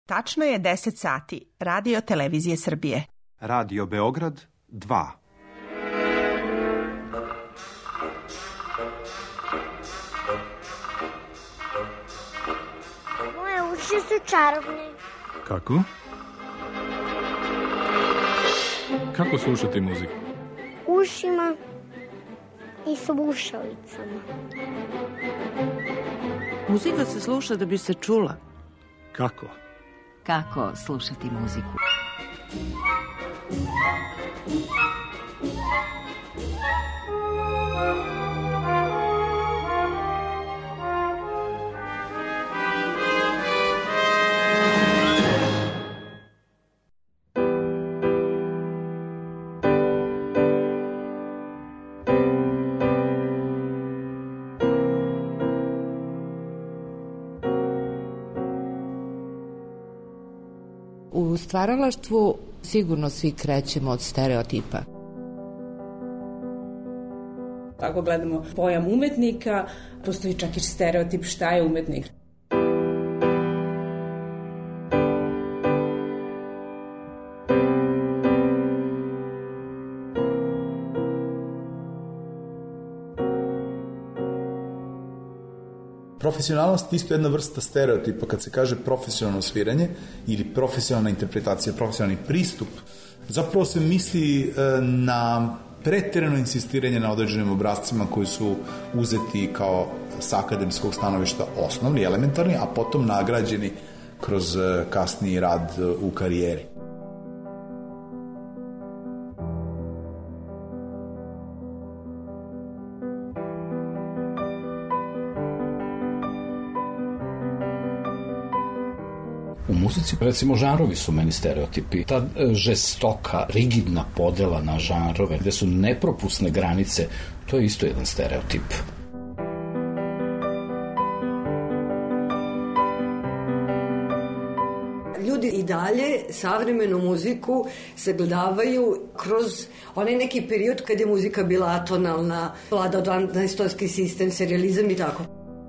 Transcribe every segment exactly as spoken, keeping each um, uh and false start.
Tačno je deset sati. Radio Televizije Srbije. Radio Beograd dva. Moje uši su čarobne. Kako? Kako slušati muziku? Ušima i slušalicama. Muzika se sluša da bi se čula. Kako? Kako slušati muziku? U stvaralaštvu sigurno svi krećemo od stereotipa. Ako gledamo pojam umetnika, postoji čak i stereotip šta je umetnik. Profesionalnost je isto jedna vrsta stereotipa. Kad se kaže profesionalno sviranje ili profesionalna interpretacija, profesionalni pristup, zapravo se misli na preterano insistiranje na određenim obrascima koji su uzeti kao sa akademskog stanovišta osnovni, elementarni, a potom nagrađeni kroz kasniji rad u karijeri. U muzici, recimo, žanrovi su meni stereotipi. Ta žestoka, rigidna podela na žanrove, gde su nepropusne granice, to je isto jedan stereotip. Ljudi i dalje savremenu muziku sagledavaju kroz onaj neki period kad je muzika bila atonalna, vladao dvanaestonski sistem, serijalizam i tako.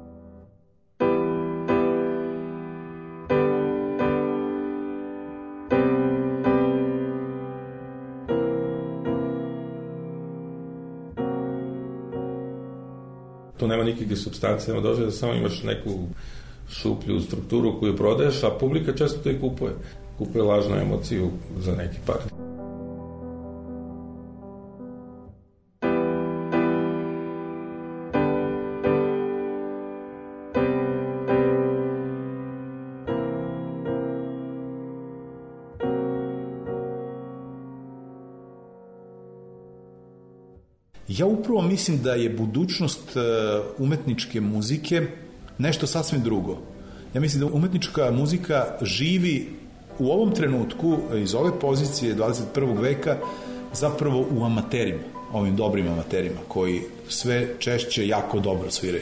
Tu nema nikakve supstancije, nema dođe da samo imaš neku šuplju strukturu koju prodaješ, a publika često to i kupuje. Kupuje lažnu emociju za neki par. Ja upravo mislim da je budućnost umetničke muzike nešto sasvim drugo. Ja mislim da umetnička muzika živi u ovom trenutku, iz ove pozicije dvadeset prvog veka, zapravo u amaterima, ovim dobrim amaterima, koji sve češće jako dobro sviraju.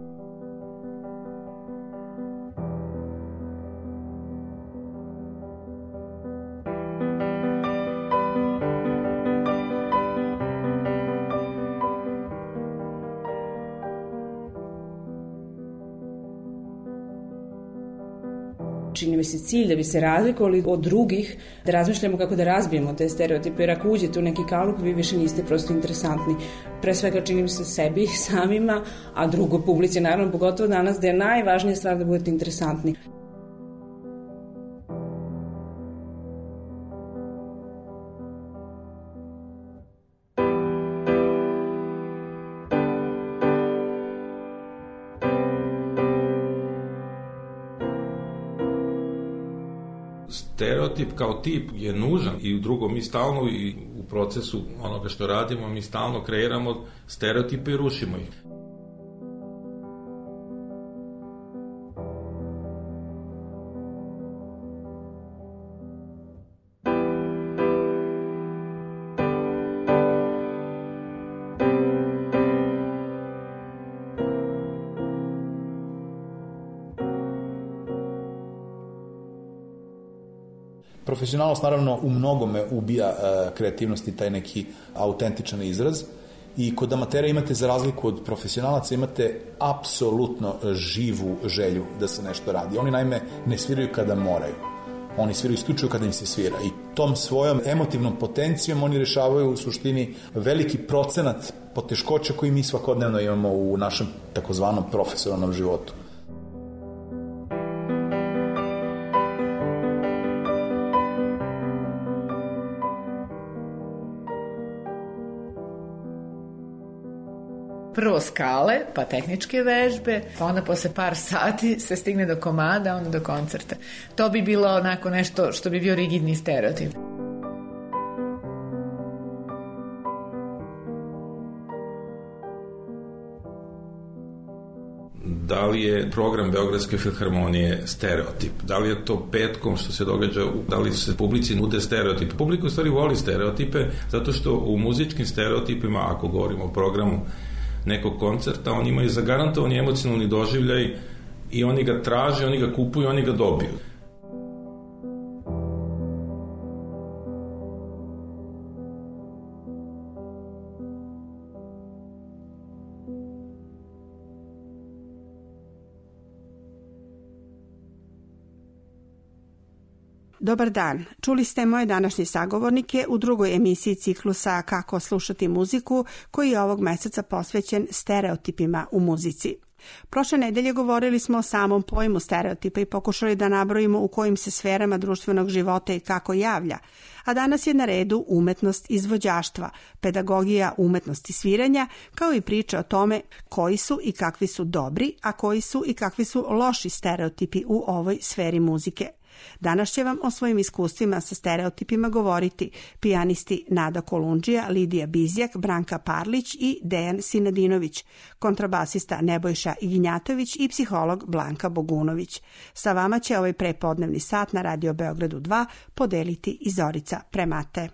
Čini mi se cilj da bi se razlikovali od drugih, da razmišljamo kako da razbijemo te stereotipe, jer ako uđete u neki kalup, vi više niste prosto interesantni. Pre svega čini mi se sebi, samima, a drugo publici, naravno, pogotovo danas, da je najvažnija stvar da budete interesantni. Stereotip kao tip je nužan i u drugom mi stalno i u procesu onoga što radimo mi stalno kreiramo stereotipe i rušimo ih. Profesionalnost naravno u mnogome ubija uh, kreativnost i taj neki autentičan izraz i kod amatera imate, za razliku od profesionalaca, imate apsolutno živu želju da se nešto radi. Oni naime ne sviraju kada moraju. Oni sviraju isključivo kada im se svira i tom svojom emotivnom potencijom oni rešavaju u suštini veliki procenat poteškoća koji mi svakodnevno imamo u našem takozvanom profesionalnom životu. Prvo skale, pa tehničke vežbe, pa onda posle par sati se stigne do komada, onda do koncerta. To bi bilo onako nešto što bi bio rigidni stereotip. Da li je program Beogradske filharmonije stereotip? Da li je to petkom što se događa, da li se publici nude stereotipe? Publika u stvari voli stereotipe, zato što u muzičkim stereotipima, ako govorimo o programu nekog koncerta, oni imaju zagarantovani emocionalni doživljaj i oni ga traže, oni ga kupuju, oni ga dobiju. Dobar dan. Čuli ste moje današnje sagovornike u drugoj emisiji ciklusa Kako slušati muziku, koji je ovog meseca posvećen stereotipima u muzici. Prošle nedelje govorili smo o samom pojmu stereotipa i pokušali da nabrojimo u kojim se sferama društvenog života i kako javlja, a danas je na redu umetnost izvođaštva, pedagogija umetnosti sviranja, kao i priča o tome koji su i kakvi su dobri, a koji su i kakvi su loši stereotipi u ovoj sferi muzike. Danas će vam o svojim iskustvima sa stereotipima govoriti pijanisti Nada Kolundžija, Lidija Bizjak, Branka Parlić i Dejan Sinadinović, kontrabasista Nebojša Iginjatović i psiholog Blanka Bogunović. Sa vama će ovaj prepodnevni sat na Radio Beogradu dva podeliti i Zorica Premate.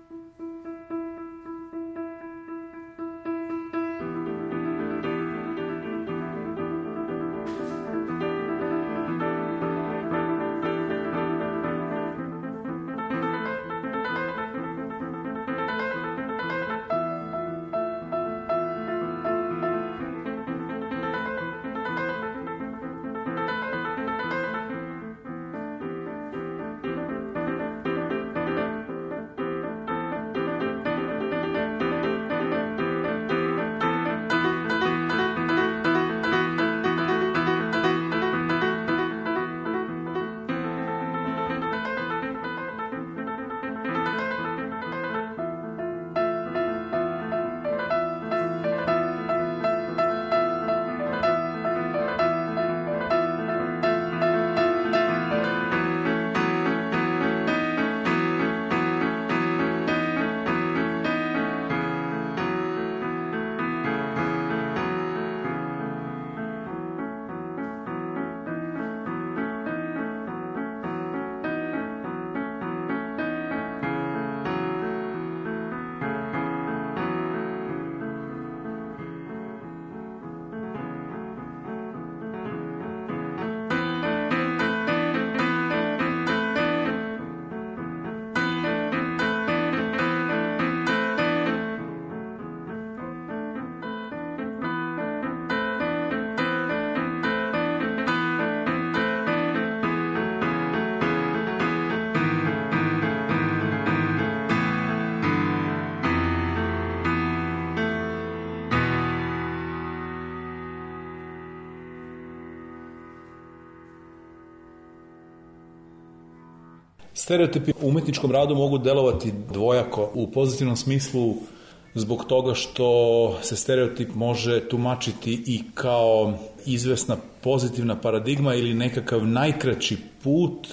Stereotipi u umetničkom radu mogu delovati dvojako u pozitivnom smislu zbog toga što se stereotip može tumačiti i kao izvesna pozitivna paradigma ili nekakav najkraći put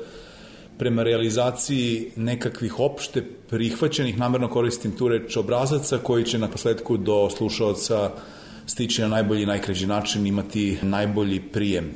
prema realizaciji nekakvih opšte prihvaćenih, namerno koristim tu reč, obrazaca koji će na posledku do slušaoca stići na najbolji i najkraći način, imati najbolji prijem.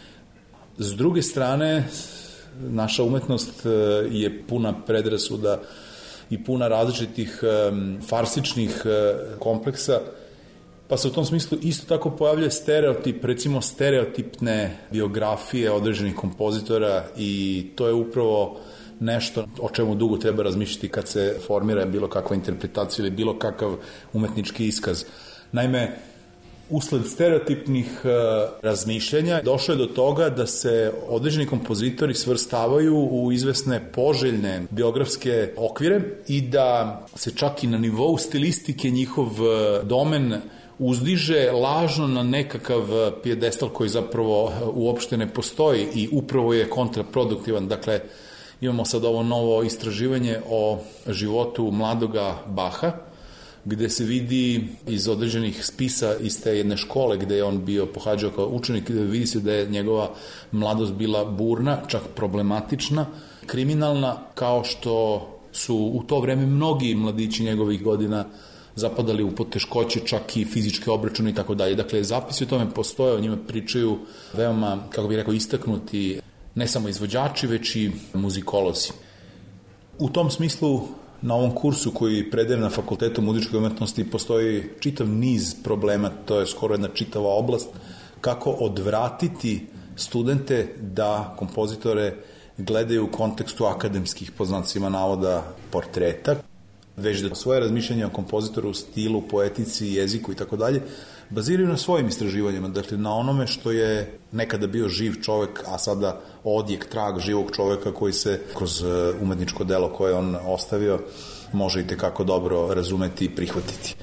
S druge strane, naša umetnost je puna predrasuda i puna različitih farsičnih kompleksa, pa se u tom smislu isto tako pojavlja stereotip, recimo stereotipne biografije određenih kompozitora i to je upravo nešto o čemu dugo treba razmišljati kad se formira bilo kakva interpretacija ili bilo kakav umetnički iskaz. Naime, Usled stereotipnih uh, razmišljanja došlo je do toga da se određeni kompozitori svrstavaju u izvesne poželjne biografske okvire i da se čak i na nivou stilistike njihov domen uzdiže lažno na nekakav pijedestal koji zapravo uopšte ne postoji i upravo je kontraproduktivan. Dakle, imamo sad ovo novo istraživanje o životu mladoga Baha, gde se vidi iz određenih spisa iz te jedne škole gde je on bio pohađao kao učenik, vidi se da je njegova mladost bila burna, čak problematična, kriminalna, kao što su u to vreme mnogi mladići njegovih godina zapadali u poteškoće, čak i fizičke obračune i tako dalje. Dakle, zapisi o tome postoje, o njima pričaju veoma, kako bih rekao, istaknuti ne samo izvođači, već i muzikolozi. U tom smislu, na ovom kursu koji predajem na Fakultetu muzičke umetnosti postoji čitav niz problema, to je skoro jedna čitava oblast, kako odvratiti studente da kompozitore gledaju u kontekstu akademskih, po znacima navoda, portreta, već da svoje razmišljanje o kompozitoru, stilu, poetici, jeziku i tako dalje baziraju na svojim istraživanjima, dakle na onome što je nekada bio živ čovek, a sada odjek, trag živog čoveka koji se kroz umetničko delo koje on ostavio može i tekako dobro razumeti i prihvatiti.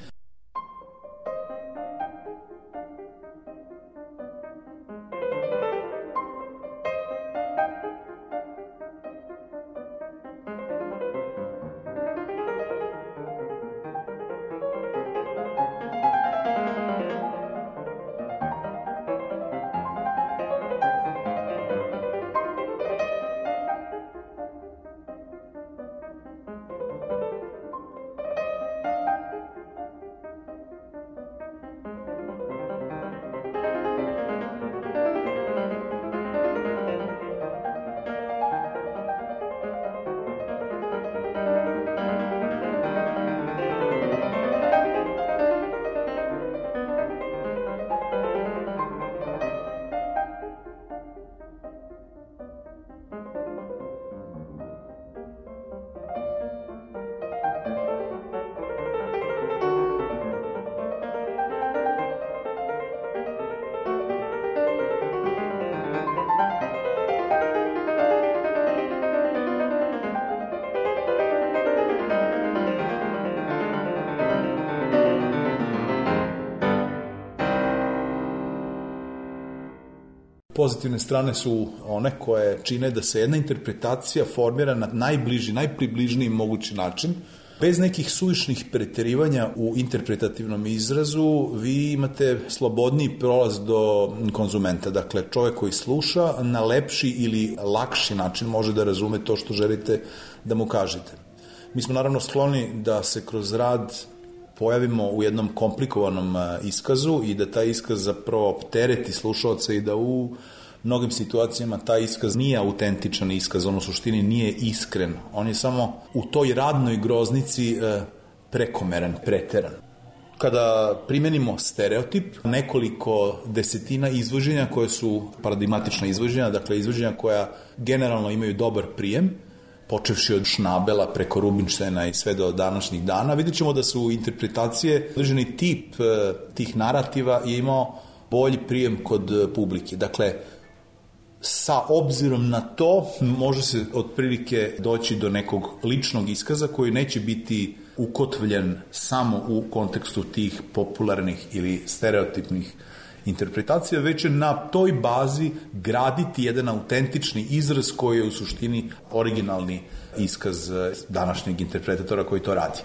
Pozitivne strane su one koje čine da se jedna interpretacija formira na najbliži, najpribližniji mogući način. Bez nekih suvišnih preterivanja u interpretativnom izrazu vi imate slobodniji prolaz do konzumenta. Dakle, čovjek koji sluša na lepši ili lakši način može da razume to što želite da mu kažete. Mi smo naravno skloni da se kroz rad pojavimo u jednom komplikovanom iskazu i da taj iskaz zapravo optereti slušalca i da u mnogim situacijama taj iskaz nije autentičan iskaz, on u suštini nije iskren. On je samo u toj radnoj groznici prekomeran, preteran. Kada primenimo stereotip, nekoliko desetina izvođenja koje su paradigmatična izvođenja, dakle izvođenja koja generalno imaju dobar prijem, počevši od Šnabela preko Rubinštejna i sve do današnjih dana, vidjet ćemo da su interpretacije, određeni tip tih narativa je imao bolji prijem kod publike. Dakle, sa obzirom na to može se otprilike doći do nekog ličnog iskaza koji neće biti ukotvljen samo u kontekstu tih popularnih ili stereotipnih interpretacija, već je na toj bazi graditi jedan autentični izraz koji je u suštini originalni iskaz današnjeg interpretatora koji to radi.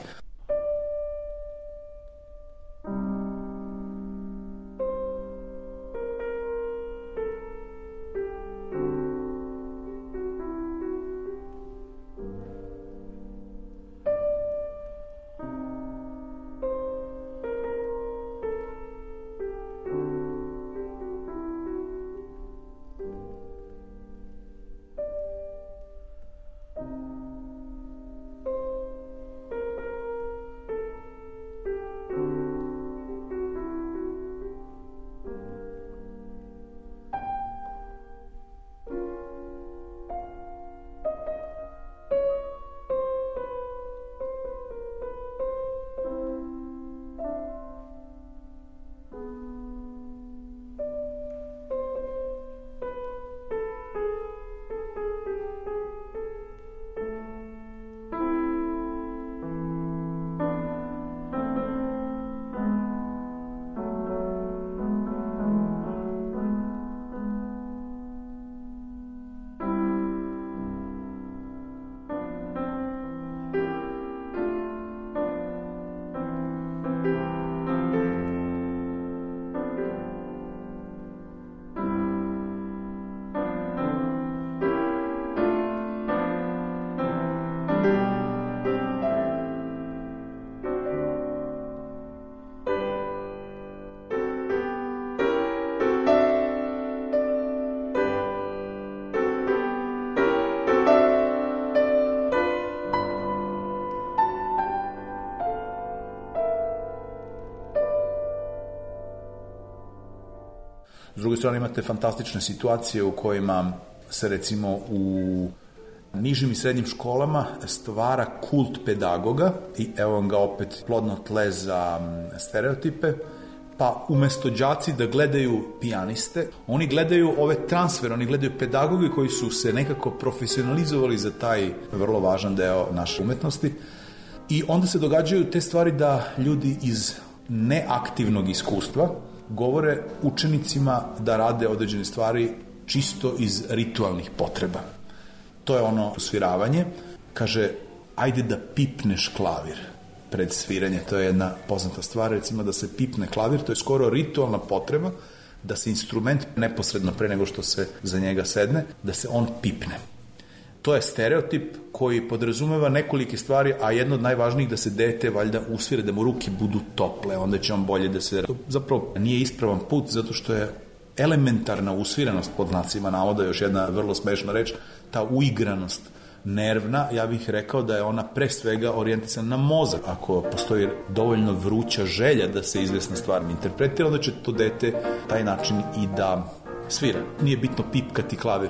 S druge strane imate fantastične situacije u kojima se recimo u nižim i srednjim školama stvara kult pedagoga i evo vam ga opet plodno tle za stereotipe, pa umesto đaci da gledaju pijaniste, oni gledaju ove transfere, oni gledaju pedagoge koji su se nekako profesionalizovali za taj vrlo važan deo naše umetnosti i onda se događaju te stvari da ljudi iz neaktivnog iskustva govore učenicima da rade određene stvari čisto iz ritualnih potreba. To je ono sviravanje. Kaže, ajde da pipneš klavir pred sviranje. To je jedna poznata stvar, recimo da se pipne klavir, to je skoro ritualna potreba da se instrument neposredno pre nego što se za njega sedne, da se on pipne. To je stereotip koji podrazumeva nekolike stvari, a jedno od najvažnijih da se dete valjda usvire, da mu ruke budu tople, onda će on bolje da se... Zapravo nije ispravan put, zato što je elementarna usvirenost, pod znacima navoda, još jedna vrlo smešna reč, ta uigranost nervna, ja bih rekao da je ona pre svega orijentisana na mozak. Ako postoji dovoljno vruća želja da se izvesna stvar interpretira, onda će to dete taj način i da svira. Nije bitno pipkati klavir.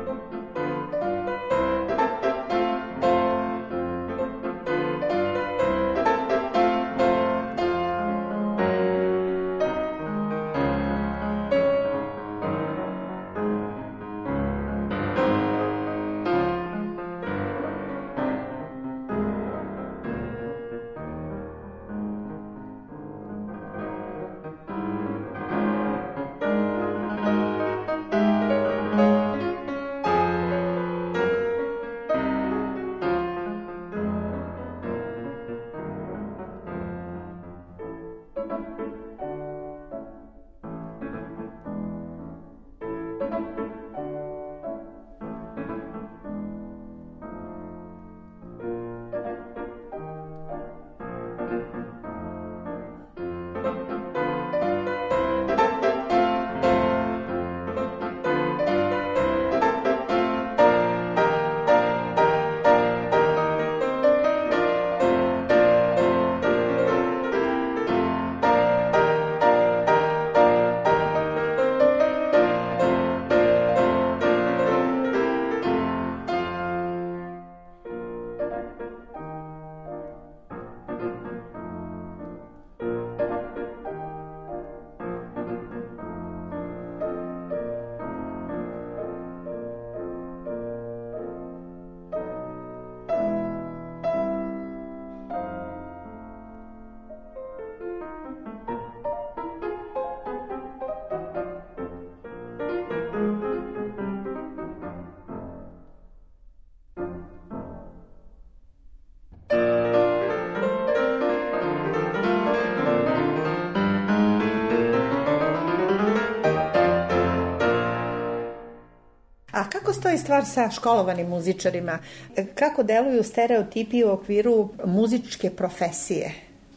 A kako stoji stvar sa školovanim muzičarima? Kako deluju stereotipi u okviru muzičke profesije?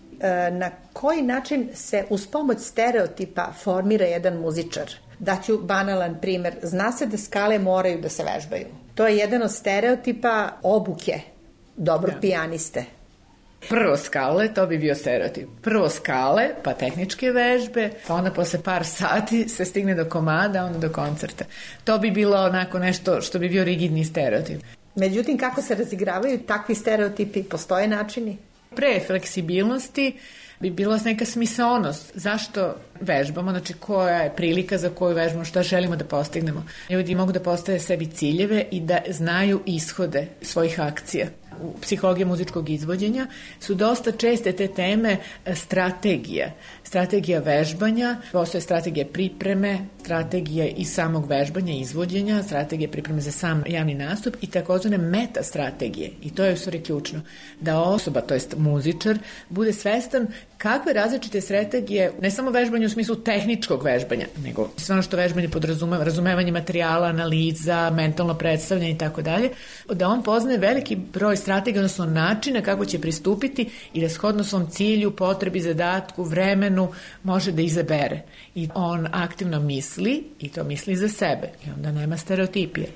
Na koji način se uz pomoć stereotipa formira jedan muzičar? Daću banalan primer. Zna se da skale moraju da se vežbaju. To je jedan od stereotipa obuke dobrog ja. pijaniste. Prvo skale, to bi bio stereotip. Prvo skale, pa tehničke vežbe, pa onda posle par sati se stigne do komada, onda do koncerta. To bi bilo onako nešto što bi bio rigidni stereotip. Međutim, kako se razigravaju takvi stereotipi? Postoje načini? Pre fleksibilnosti bi bila neka smisaonost. Zašto vežbamo? Znači, koja je prilika za koju vežbamo, šta želimo da postignemo? Ljudi mogu da postave sebi ciljeve i da znaju ishode svojih akcija. U psihologiji muzičkog izvođenja su dosta česte te teme strategija. Strategija vežbanja, postoje strategija pripreme, strategija i samog vežbanja i izvođenja, strategija pripreme za sam javni nastup i takozvane meta strategije. I to je u stvari ključno. Da osoba, to jest muzičar, bude svestan kakve različite strategije, ne samo vežbanje u smislu tehničkog vežbanja, nego sve ono što vežbanje podrazumeva, razumevanje materijala, analiza, mentalno predstavljanje i tako dalje, da on poznaje veliki broj strategija, odnosno načina kako će pristupiti i da shodno svom cilju, potrebi, zadatku, vremenu može da izabere. I on aktivno misli i to misli za sebe. I onda nema stereotipije.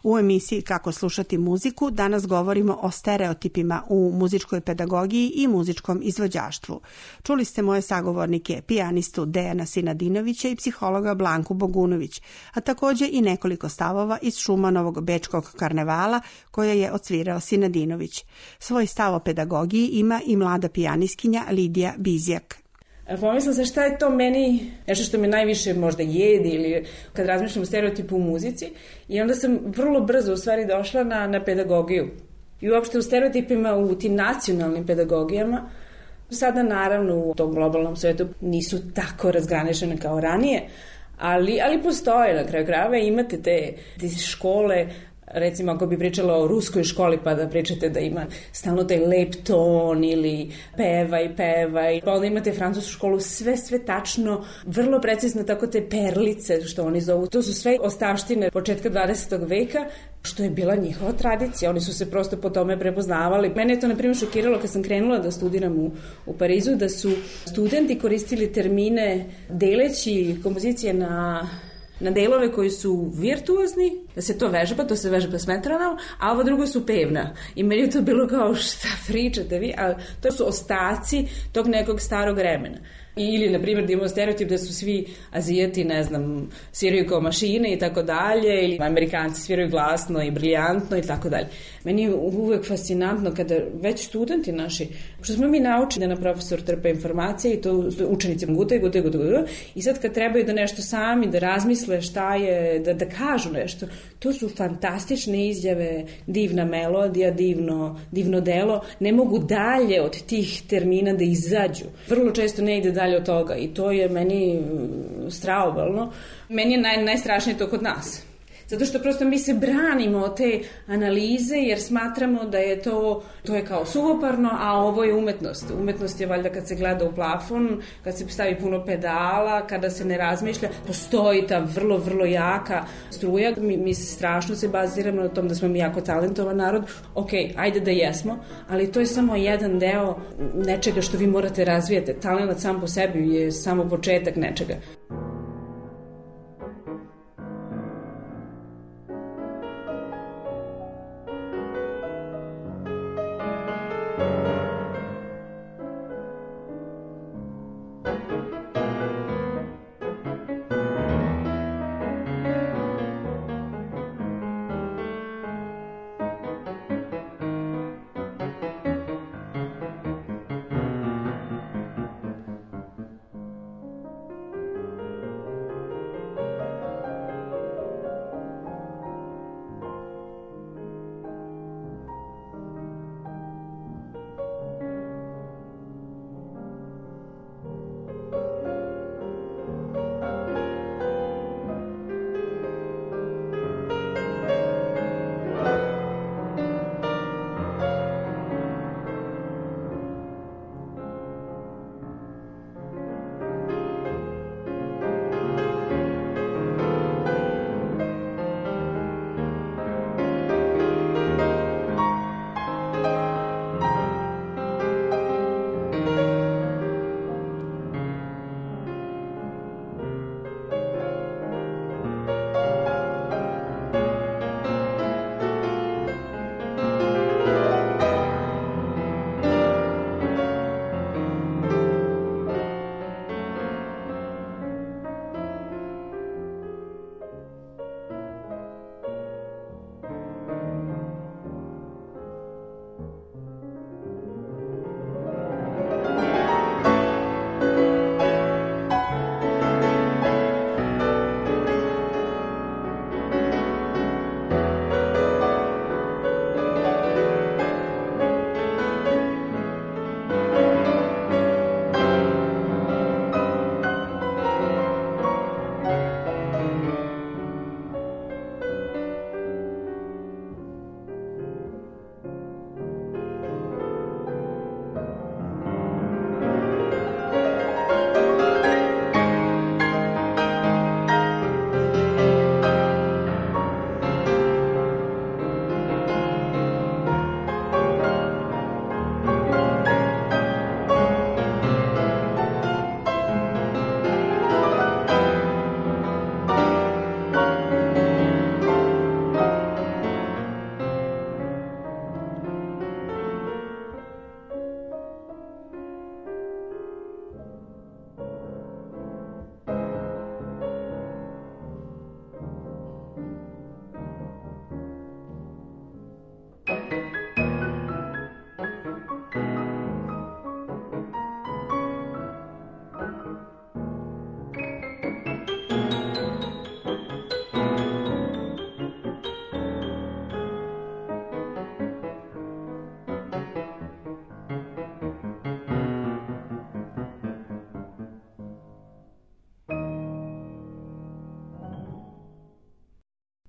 U emisiji Kako slušati muziku danas govorimo o stereotipima u muzičkoj pedagogiji i muzičkom izvođaštvu. Čuli ste moje sagovornike, pijanistu Dejana Sinadinovića i psihologa Blanku Bogunović, a također i nekoliko stavova iz Šumanovog bečkog karnevala koje je odsvirao Sinadinović. Svoj stav o pedagogiji ima i mlada pijaniskinja Lidija Bizjak. Pomislila sam šta je to meni, nešto što me najviše možda jedi ili kad razmišljam o stereotipu u muzici, i onda sam vrlo brzo u stvari došla na, na pedagogiju. I uopšte u stereotipima u tim nacionalnim pedagogijama, sada naravno u tom globalnom svetu nisu tako razgraničene kao ranije, ali, ali postoje na kraju krajeva, imate te, te škole. Recimo, ako bi pričala o ruskoj školi, pa da pričate da ima stalno taj lep ton ili pevaj, pevaj. Pa onda imate francusku školu, sve, sve tačno, vrlo precizno, tako te perlice, što oni zovu. To su sve ostavštine početka dvadesetog veka, što je bila njihova tradicija. Oni su se prosto po tome prepoznavali. Mene je to, na primjer, šokiralo kad sam krenula da studiram u, u Parizu, da su studenti koristili termine deleći kompozicije na... na delove koji su virtuozni, da se to vežba, to se vežba s metronom, a ovo drugo su pevna. I meni je to bilo kao šta pričate vi, a to su ostaci tog nekog starog vremena. Ili, na primjer, da imamo stereotip da su svi Azijati, ne znam, sviraju kao mašine i tako dalje, ili Amerikanci sviraju glasno i briljantno i tako dalje. Meni je uvek fascinantno kada već studenti naši, što smo mi naučili da na profesor trpe informacije i to učenici gutaju, gutaju, gutaju, i sad kad trebaju da nešto sami, da razmisle šta je, da, da kažu nešto, to su fantastične izjave, divna melodija, divno, divno delo, ne mogu dalje od tih termina da izađu. Vrlo često ne ide dalje od toga i to je meni straobalno. Meni je naj, najstrašnije to kod nas. Zato što prosto mi se branimo od te analize jer smatramo da je to, to je kao suvoparno, a ovo je umetnost. Umetnost je valjda kad se gleda u plafon, kad se stavi puno pedala, kada se ne razmišlja, postoji ta vrlo, vrlo jaka struja. Mi, mi strašno se baziramo na tom da smo mi jako talentovan narod. Ok, ajde da jesmo, ali to je samo jedan deo nečega što vi morate razvijati. Talent sam po sebi je samo početak nečega.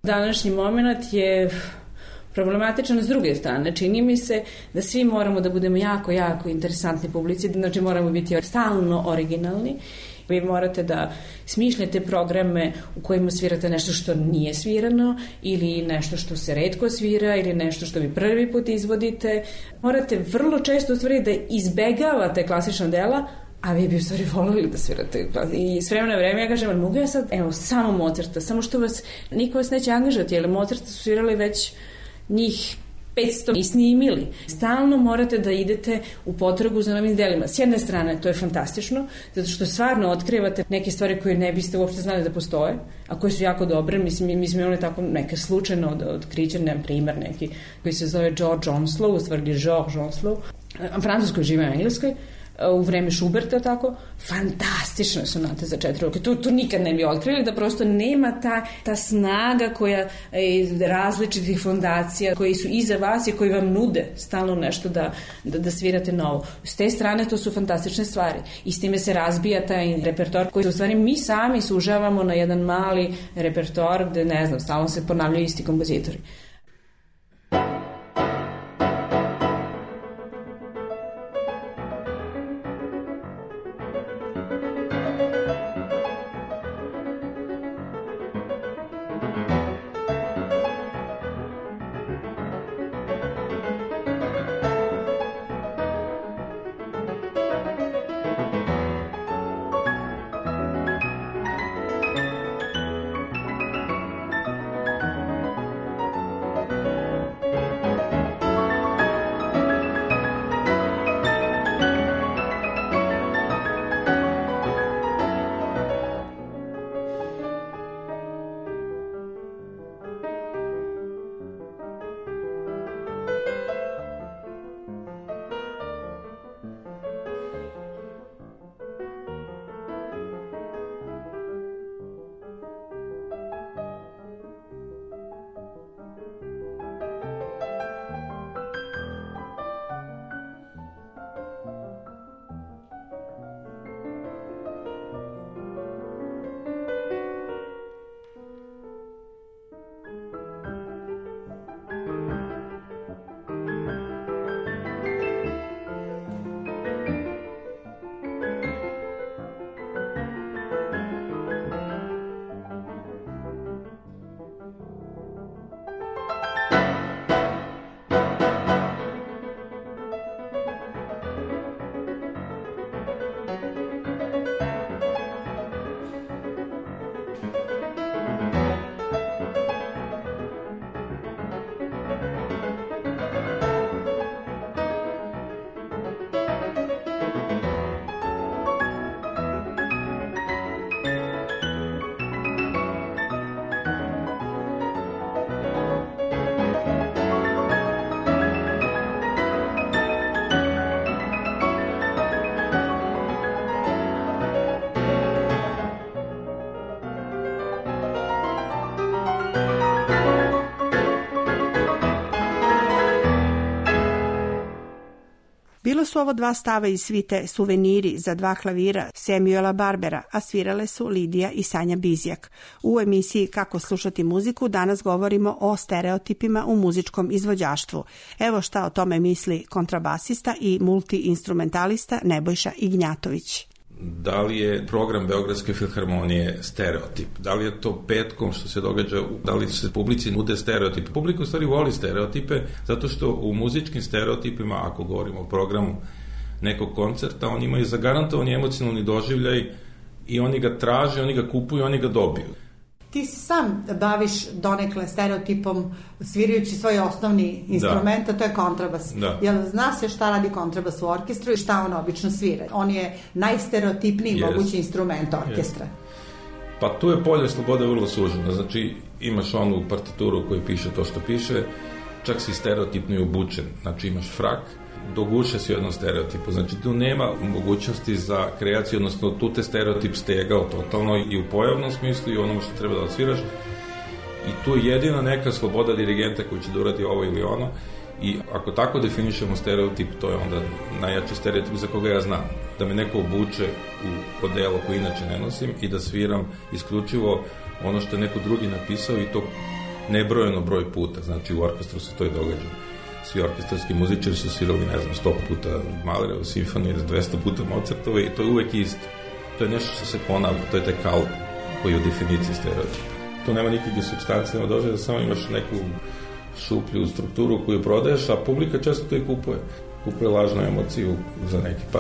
Današnji moment je problematičan s druge strane. Čini mi se da svi moramo da budemo jako, jako interesantni publici, znači moramo biti stalno originalni. Vi morate da smišljate programe u kojima svirate nešto što nije svirano ili nešto što se retko svira ili nešto što vi prvi put izvodite. Morate vrlo često u stvari da izbegavate klasična dela, a vi bi u stvari volili da svirate. I s vremena vreme ja kažem, mogu ja sad, evo, samo Mozarta, samo što vas, niko vas neće angažati, jer Mozarta su svirali već njih petsto i snimili. Stalno morate da idete u potragu za novim delima. S jedne strane, to je fantastično, zato što stvarno otkrivate neke stvari koje ne biste uopšte znali da postoje, a koje su jako dobre. Mislim, mi smo imali tako neke slučajno od, otkrića, nemam primer neki, koji se zove George Onslow, u stvari George Onslow, francuskoj žive u Engleskoj, u vreme Schuberta, tako, fantastične sonate za četiri ruke. Tu, tu nikad ne bi otkrili, da prosto nema ta, ta snaga koja iz različitih fondacija koji su iza vas i koji vam nude stalno nešto da, da, da svirate novo. S te strane to su fantastične stvari i s time se razbija taj repertoar koji u stvari mi sami sužavamo na jedan mali repertoar gde, ne znam, stalno se ponavljaju isti kompozitori. Bilo su ovo dva stava iz svite Suveniri za dva klavira Samuela Barbera, a svirale su Lidija i Sanja Bizjak. U emisiji Kako slušati muziku danas govorimo o stereotipima u muzičkom izvođaštvu. Evo šta o tome misli kontrabasista i multiinstrumentalista Nebojša Ignjatović. Da li je program Beogradske filharmonije stereotip? Da li je to petkom što se događa, da li se publici nude stereotipe? Publika u stvari voli stereotipe, zato što u muzičkim stereotipima, ako govorimo o programu nekog koncerta, oni imaju zagarantovani emocionalni doživljaj i oni ga traže, oni ga kupuju, oni ga dobiju. Ti se sam baviš donekle stereotipom svirajući svoj osnovni instrument, da. A to je kontrabas. Da. Jel zna se šta radi kontrabas u orkestru i šta on obično svira? On je najstereotipniji yes. mogući instrument orkestra. Yes. Pa tu je polje slobode vrlo suženo. Znači imaš onu partituru koji piše to što piše, čak si stereotipno i obučen. Znači imaš frak, do guše si u jednom stereotipu. Znači tu nema mogućnosti za kreaciju, odnosno tu te stereotip stegao totalno i u pojavnom smislu i onom što treba da odsviraš. I tu je jedina neka sloboda dirigenta koji će da uradi ovo ili ono. I ako tako definišemo stereotip, to je onda najjači stereotip za koga ja znam. Da me neko obuče u odelo koje inače ne nosim i da sviram isključivo ono što je neko drugi napisao i to nebrojeno broj puta, znači u orkestru se to i događa. Svi orkestarski muzičari su svirali, ne znam, sto puta Mahlerovu simfoniju, dvesta puta Mozartove i to je uvek isto. To je nešto što se ponavlja, to je taj kalup koji je u definiciji stereotipa. To nema nikakve supstancije, nema dođe da samo imaš neku šuplju strukturu koju prodaješ, a publika često to i kupuje. Kupuje lažnu emociju za neki par.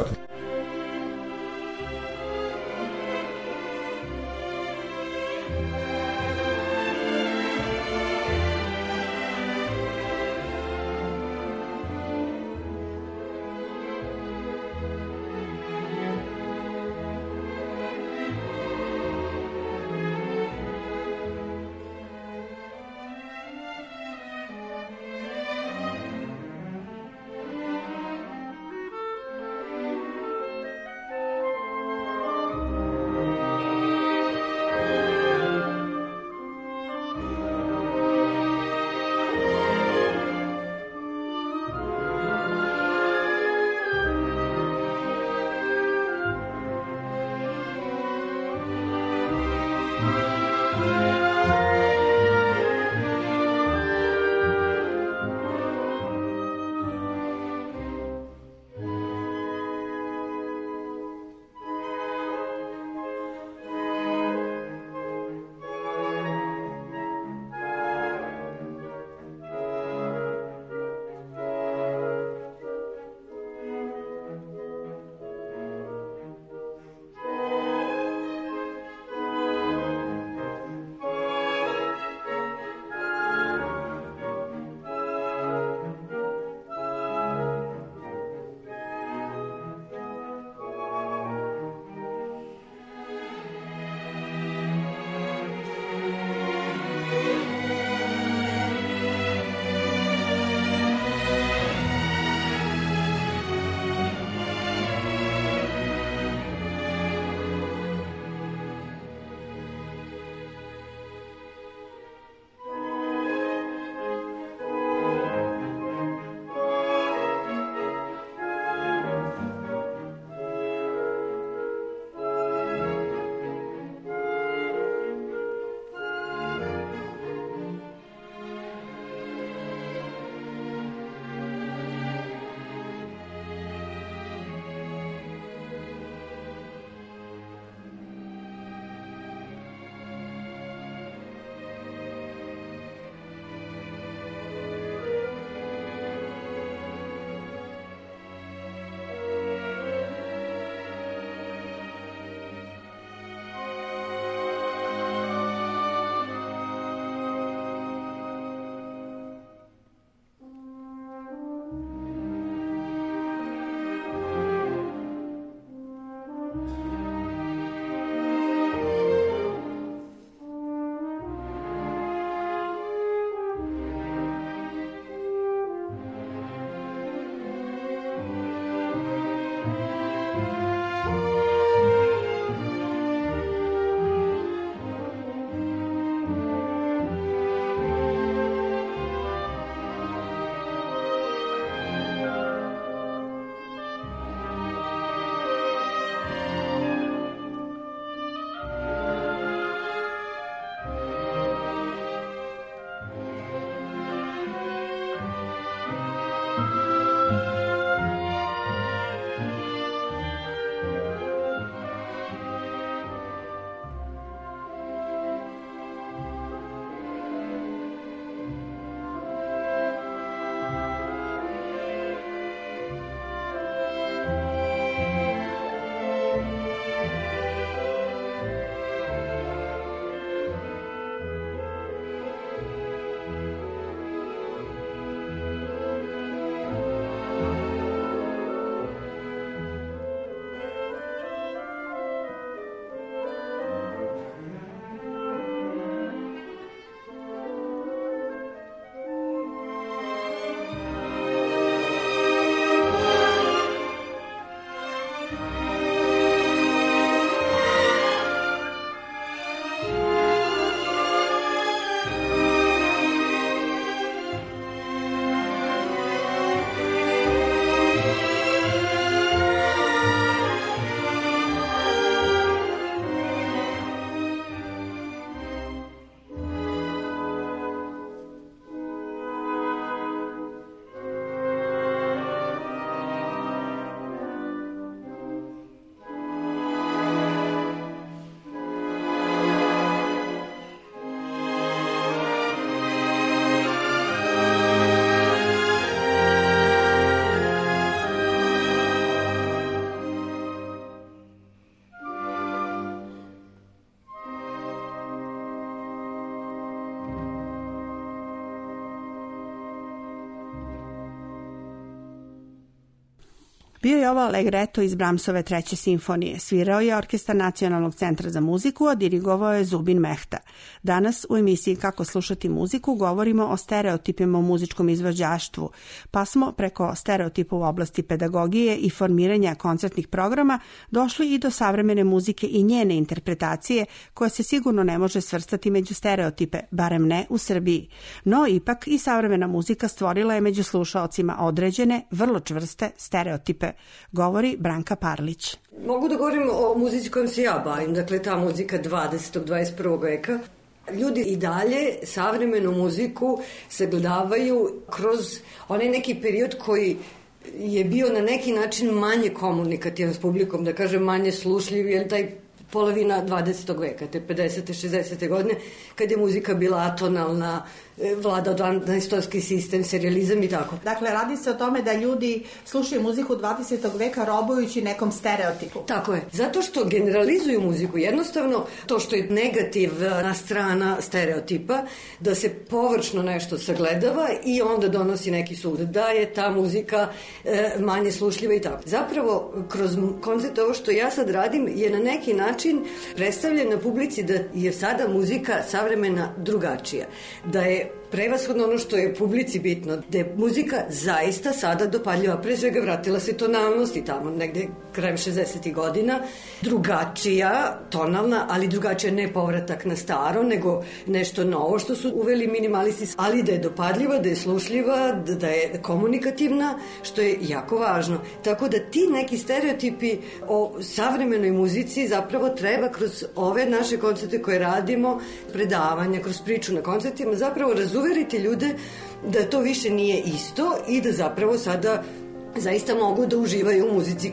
Bio je ovo Allegretto iz Brahmsove treće simfonije. Svirao je Orkestar Nacionalnog centra za muziku, a dirigovao je Zubin Mehta. Danas u emisiji Kako slušati muziku govorimo o stereotipima u muzičkom izvođaštvu, pa smo preko stereotipa u oblasti pedagogije i formiranja koncertnih programa došli i do savremene muzike i njene interpretacije, koja se sigurno ne može svrstati među stereotipe, barem ne u Srbiji. No, ipak i savremena muzika stvorila je među slušaocima određene, vrlo čvrste stereotipe, govori Branka Parlić. Mogu da govorim o muzici kojom se ja bavim, dakle ta muzika dvadesetog. dvadeset prvog veka. Ljudi i dalje savremenu muziku sagledavaju kroz onaj neki period koji je bio na neki način manje komunikativan s publikom, da kažem manje slušljiv, jer taj polovina dvadesetog veka, te pedesete, šezdesete godine, kad je muzika bila atonalna, vlada dvanaestorski sistem, serijalizam i tako. Dakle, radi se o tome da ljudi slušaju muziku dvadesetog veka robujući nekom stereotipu. Tako je. Zato što generalizuju muziku. Jednostavno, to što je negativna strana stereotipa, da se površno nešto sagledava i onda donosi neki sud. Da je ta muzika e, manje slušljiva i tako. Zapravo, kroz koncept ovo što ja sad radim je na neki način predstavljena publici da je sada muzika savremena drugačija. Da je prevashodno ono što je publici bitno, da je muzika zaista sada dopadljiva, pre svega vratila se tonalnost i tamo negde krajem šezdesetih godina, drugačija, tonalna, ali drugačija ne povratak na staro, nego nešto novo što su uveli minimalisti, ali da je dopadljiva, da je slušljiva, da je komunikativna, što je jako važno. Tako da ti neki stereotipi o savremenoj muzici zapravo treba kroz ove naše koncerte koje radimo, predavanja, kroz priču na koncertima, zapravo razumijemo uveriti ljude da to više nije isto i da zapravo sada zaista mogu da uživaju u muzici.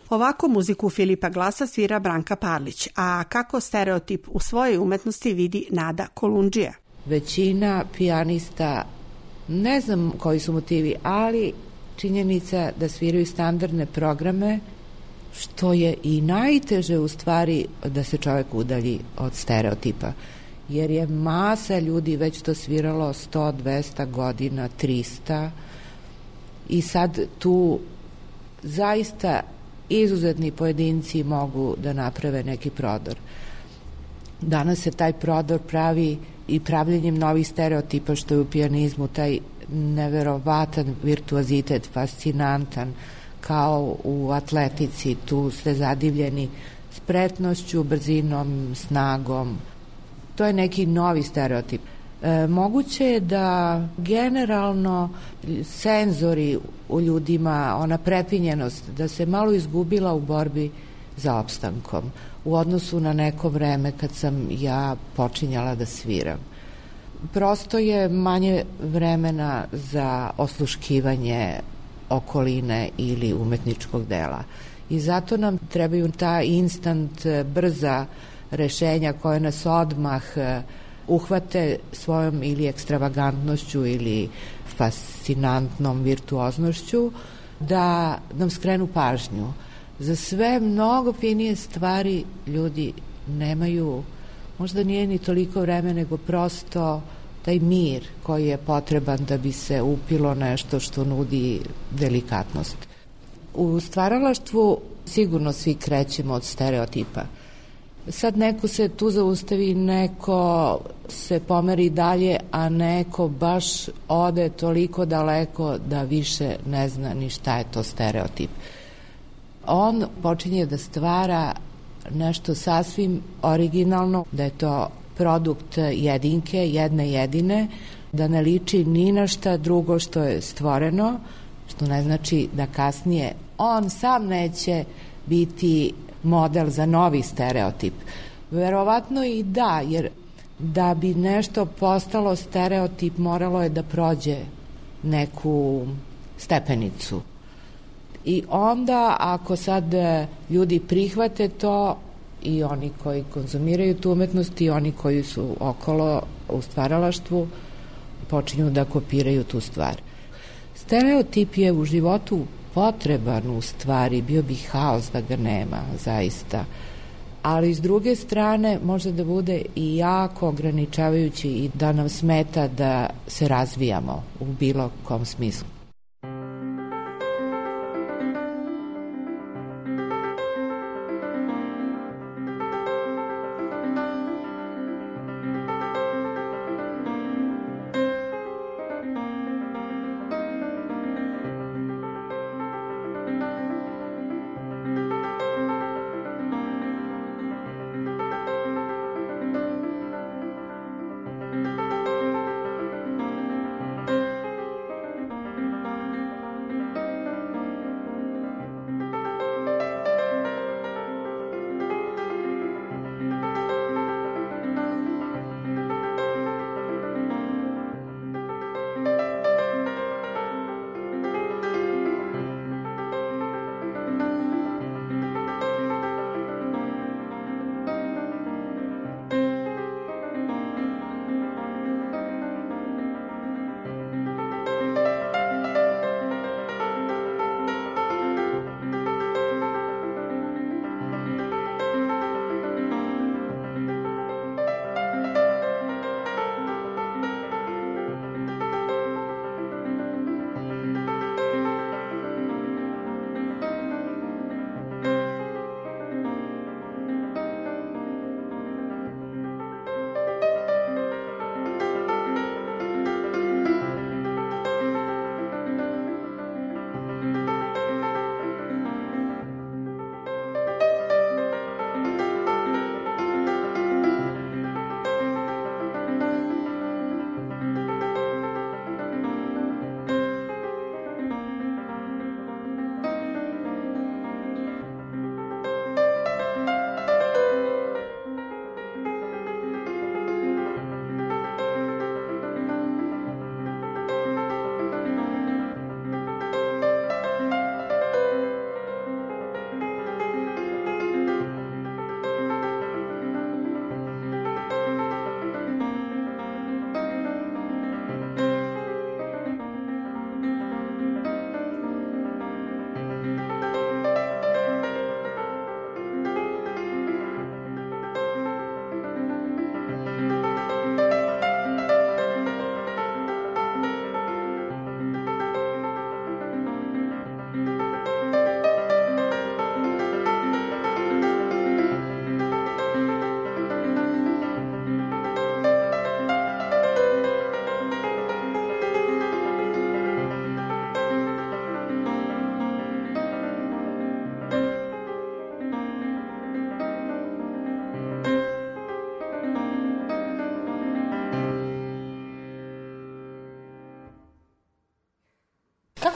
Ovako muziku Filipa Glasa svira Branka Parlić, a kako stereotip u svojoj umetnosti vidi Nada Kolundžija. Većina pijanista, ne znam koji su motivi, ali činjenica da sviraju standardne programe, što je i najteže u stvari da se čovjek udalji od stereotipa. Jer je masa ljudi već to sviralo sto, dvesta godina, trista i sad tu zaista izuzetni pojedinci mogu da naprave neki prodor. Danas se taj prodor pravi i pravljenjem novih stereotipa, što je u pijanizmu taj neverovatan virtuozitet, fascinantan, kao u atletici, tu ste zadivljeni spretnošću, brzinom, snagom. To je neki novi stereotip. E, moguće je da generalno senzori u ljudima, ona prepinjenost, da se malo izgubila u borbi za opstankom u odnosu na neko vreme kad sam ja počinjala da sviram. Prosto je manje vremena za osluškivanje okoline ili umetničkog dela. I zato nam trebaju ta instant, brza rešenja koje nas odmah uhvate svojom ili ekstravagantnošću ili fascinantnom virtuoznošću da nam skrenu pažnju. Za sve mnogo finije stvari ljudi nemaju, možda nije ni toliko vreme, nego prosto taj mir koji je potreban da bi se upilo nešto što nudi delikatnost. U stvaralaštvu sigurno svi krećemo od stereotipa. Sad neko se tu zaustavi, neko se pomeri dalje, a neko baš ode toliko daleko da više ne zna ni šta je to stereotip. On počinje da stvara nešto sasvim originalno, da je to produkt jedinke, jedne jedine, da ne liči ni na šta drugo što je stvoreno, što ne znači da kasnije on sam neće biti model za novi stereotip. Verovatno i da, jer da bi nešto postalo stereotip moralo je da prođe neku stepenicu. I onda ako sad ljudi prihvate to, i oni koji konzumiraju tu umetnost i oni koji su okolo u stvaralaštvu, počinju da kopiraju tu stvar. Stereotip je u životu potreban u stvari, bio bi haos da ga nema, zaista. Ali s druge strane može da bude i jako ograničavajući i da nam smeta da se razvijamo u bilo kom smislu.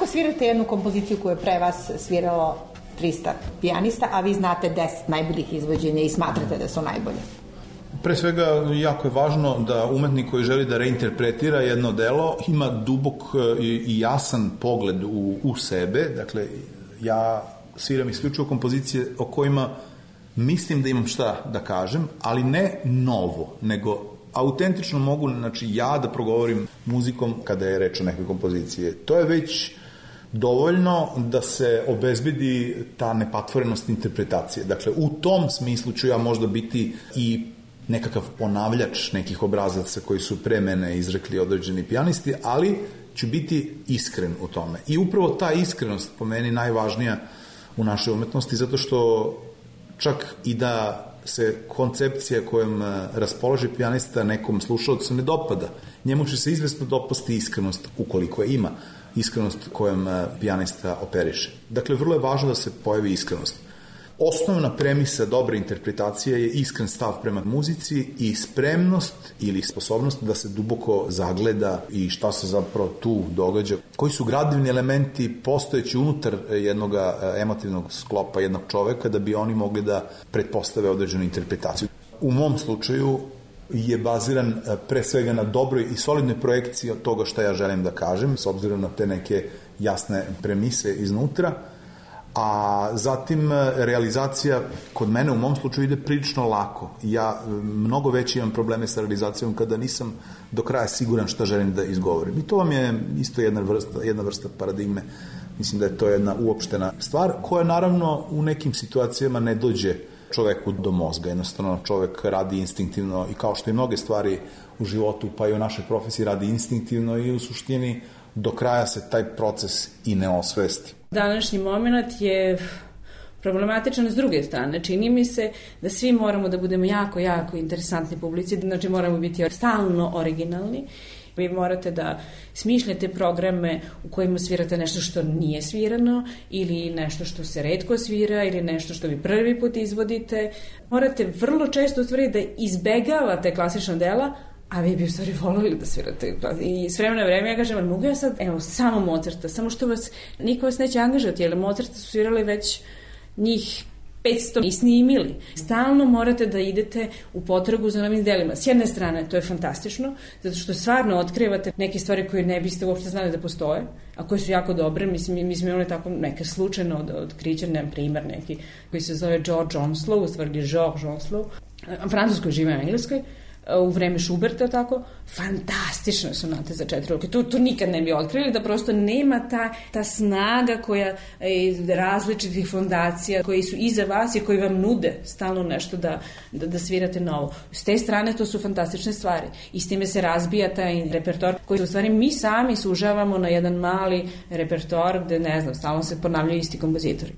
svirate jednu kompoziciju koju je pre vas sviralo trista pijanista, a vi znate deset najboljih izvođenja i smatrate da su najbolje. Pre svega, jako je važno da umetnik koji želi da reinterpretira jedno delo ima dubok i jasan pogled u, u sebe. Dakle, ja sviram isključivo kompozicije o kojima mislim da imam šta da kažem, ali ne novo, nego autentično mogu, znači ja da progovorim muzikom kada je reč o nekoj kompozicije. To je već dovoljno da se obezbedi ta nepatvorenost interpretacije. Dakle, u tom smislu ću ja možda biti i nekakav ponavljač nekih obrazaca koji su pre mene izrekli određeni pijanisti, ali ću biti iskren u tome. I upravo ta iskrenost po meni najvažnija u našoj umetnosti, zato što čak i da se koncepcija kojom raspolaže pijanista nekom slušalcu ne dopada, njemu će se izvesno dopasti iskrenost ukoliko je ima, iskrenost kojom pijanista operiše. Dakle, vrlo je važno da se pojavi iskrenost. Osnovna premisa dobre interpretacije je iskren stav prema muzici i spremnost ili sposobnost da se duboko zagleda i šta se zapravo tu događa, koji su gradivni elementi postojeći unutar jednog emotivnog sklopa jednog čoveka da bi oni mogli da pretpostave određenu interpretaciju. U mom slučaju je baziran pre svega na dobroj i solidnoj projekciji od toga šta ja želim da kažem, s obzirom na te neke jasne premise iznutra, a zatim realizacija kod mene u mom slučaju ide prilično lako. Ja mnogo veće imam probleme sa realizacijom kada nisam do kraja siguran šta želim da izgovorim. I to vam je isto jedna vrsta, jedna vrsta paradigme. Mislim da je to jedna uopštena stvar koja naravno u nekim situacijama ne dođe čoveku do mozga. Jednostavno čovek radi instinktivno i kao što i mnoge stvari u životu pa i u našoj profesiji radi instinktivno i u suštini do kraja se taj proces i ne osvesti. Današnji moment je problematičan s druge strane. Čini mi se da svi moramo da budemo jako, jako interesantni publici, znači moramo biti stalno originalni. Vi morate da smišljate programe u kojima svirate nešto što nije svirano ili nešto što se retko svira ili nešto što vi prvi put izvodite. Morate vrlo često utvriti da izbegavate klasična dela, a vi bi u stvari volili da svirate. I s vremena vreme ja kažem, ali mogu ja sad, evo, samo Mozarta, samo što vas, niko vas neće angažati, jer Mozarta su svirali već njih petsto i snimili. Stalno morate da idete u potragu za novim delima. S jedne strane, to je fantastično, zato što stvarno otkrivate neke stvari koje ne biste uopšte znali da postoje, a koje su jako dobre. Mislim, mi smo imali tako neke slučajno od, otkrića, nemam primer neki, koji se zove George Onslow, u stvari George Onslow, francuskoj žive na engleskoj, u vreme Schuberta, tako, fantastične sonate za četiri ruke. To, to nikad ne bi otkrili, da prosto nema ta, ta snaga koja iz različitih fondacija koji su iza vas i koji vam nude stalno nešto da, da, da svirate novo. S te strane to su fantastične stvari. I s time se razbija taj repertoar koji u stvari mi sami sužavamo na jedan mali repertoar gde, ne znam, stalno se ponavljaju isti kompozitori.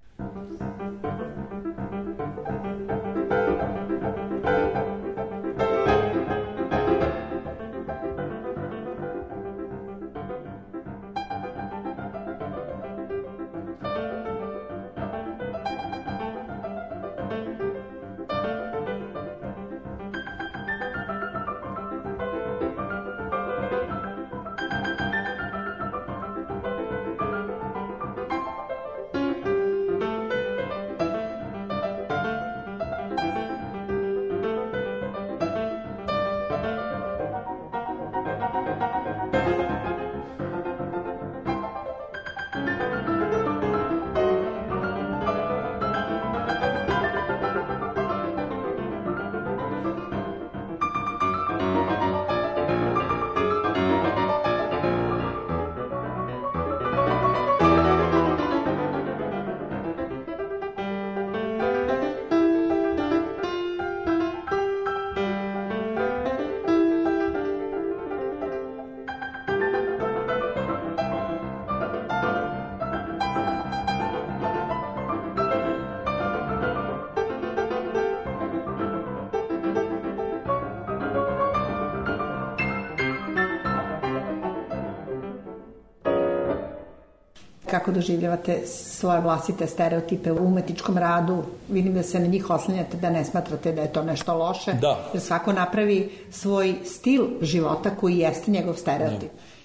Kako doživljavate svoje vlastite stereotipe u umetničkom radu? Vidim da se na njih oslanjate, da ne smatrate da je to nešto loše. Da. Jer svako napravi svoj stil života koji jeste njegov stereotip. Da.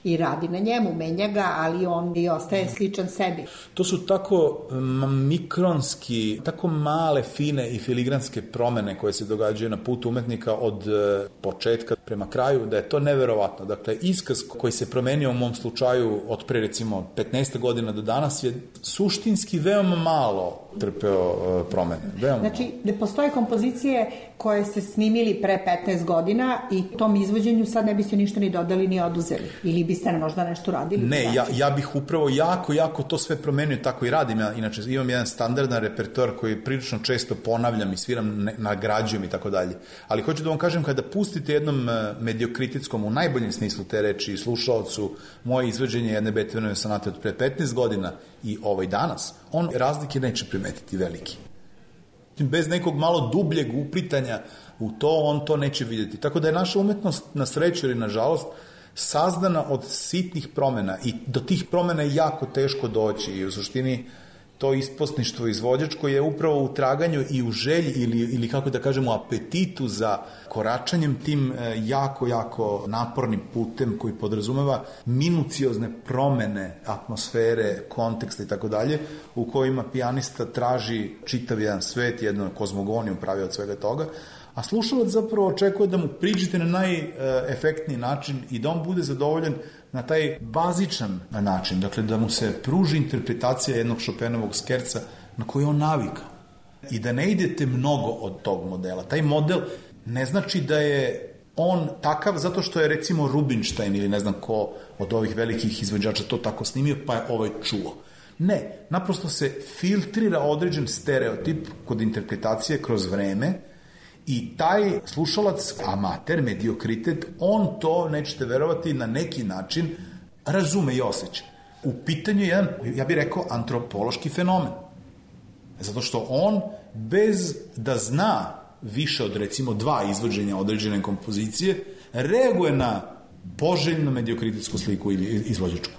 i radi na njemu, menja ga, ali on i ostaje sličan sebi. To su tako mikronski, tako male, fine i filigranske promene koje se događaju na putu umetnika od početka prema kraju, da je to neverovatno. Dakle, iskaz koji se promenio u mom slučaju od pre recimo petnaest godina do danas je suštinski veoma malo trpeo promene. Veoma znači, malo. ne postoje kompozicije koje ste snimili pre petnaest godina i tom izvođenju sad ne biste ništa ni dodali ni oduzeli? Ili biste možda nešto radili? Ne, ja, ja bih upravo jako, jako to sve promenio, tako i radim. Ja, inače, imam jedan standardan repertoar koji prilično često ponavljam i sviram, ne, nagrađujem i tako dalje. Ali hoću da vam kažem, kada pustite jednom mediokrititskom, u najboljem smislu te reči, slušaocu moje izvođenje jedne Beethovenove sonate od pre petnaest godina i ovaj danas, on razlike neće primetiti veliki. Bez nekog malo dubljeg uplitanja u to, on to neće vidjeti. Tako da je naša umetnost, na sreću ili na žalost, sazdana od sitnih promena i do tih promena je jako teško doći i u suštini to isposništvo izvođačko je upravo u traganju i u želji ili, ili kako da kažemo, apetitu za koračanjem tim jako, jako napornim putem koji podrazumeva minuciozne promene atmosfere, konteksta i tako dalje, u kojima pijanista traži čitav jedan svet, jednu kozmogoniju pravi od svega toga, a slušalac zapravo očekuje da mu priđete na najefektniji način i da on bude zadovoljen na taj bazičan način, dakle da mu se pruži interpretacija jednog Chopinovog skerca na koji on navika i da ne idete mnogo od tog modela. Taj model ne znači da je on takav zato što je recimo Rubinstein ili ne znam ko od ovih velikih izvođača to tako snimio pa je ovaj čuo. Ne, naprosto se filtrira određen stereotip kod interpretacije kroz vreme i taj slušalac, amater, mediokritet, on to, nećete verovati, na neki način razume i osjeća. U pitanju je jedan, ja bih rekao, antropološki fenomen. Zato što on, bez da zna više od recimo dva izvođenja određene kompozicije, reaguje na poželjnu mediokritetsku sliku ili izvođačku.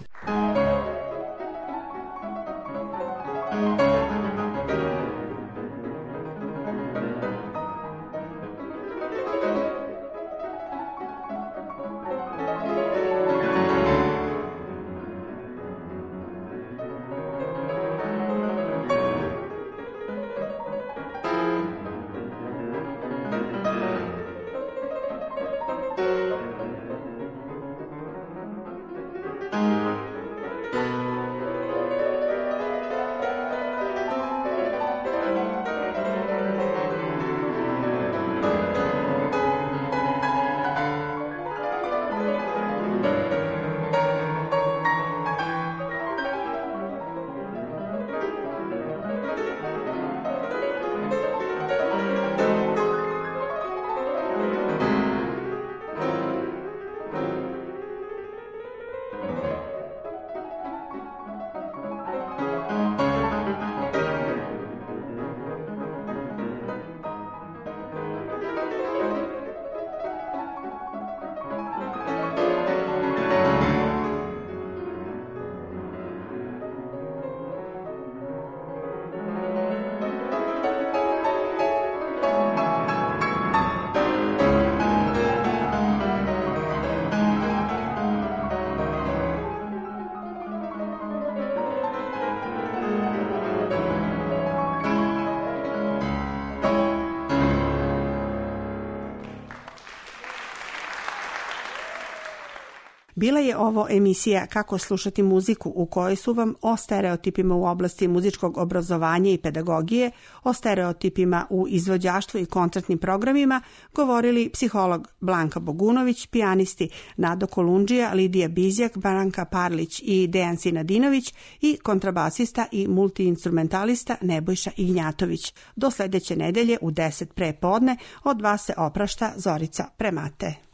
Bila je ovo emisija Kako slušati muziku u kojoj su vam o stereotipima u oblasti muzičkog obrazovanja i pedagogije, o stereotipima u izvođaštvu i koncertnim programima govorili psiholog Blanka Bogunović, pijanisti Nado Kolundžija, Lidija Bizjak, Branka Parlić i Dejan Sinadinović i kontrabasista i multiinstrumentalista Nebojša Ignjatović. Do sledeće nedelje u deset pre podne od vas se oprašta Zorica Premate.